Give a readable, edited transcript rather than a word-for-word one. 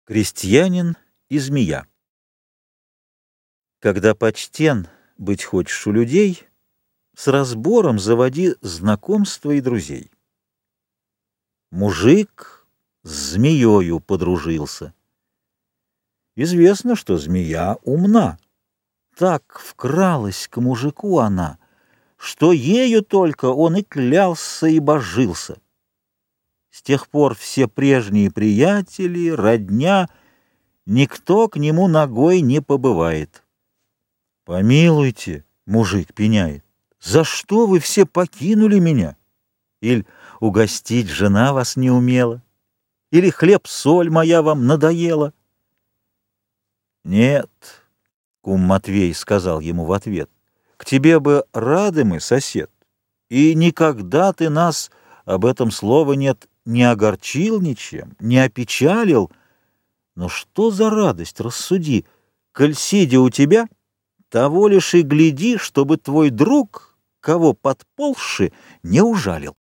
Крестьянин и змея. Когда почтен быть хочешь у людей, с разбором заводи знакомства и друзей. Мужик с змеёю подружился. Известно, что змея умна. Так вкралась к мужику она, что ею только он и клялся, и божился. С тех пор все прежние приятели, родня, никто к нему ногой не побывает. «Помилуйте, — мужик пеняет, — за что вы все покинули меня? Иль угостить жена вас не умела? Или хлеб-соль моя вам надоела?» «Нет, — кум Матвей сказал ему в ответ, — к тебе бы рады мы, сосед, и никогда ты нас, об этом слова нет, не огорчил ничем, не опечалил. Но что за радость, рассуди, коль сидя у тебя, того лишь и гляди, чтобы твой друг, кого подползши, не ужалил.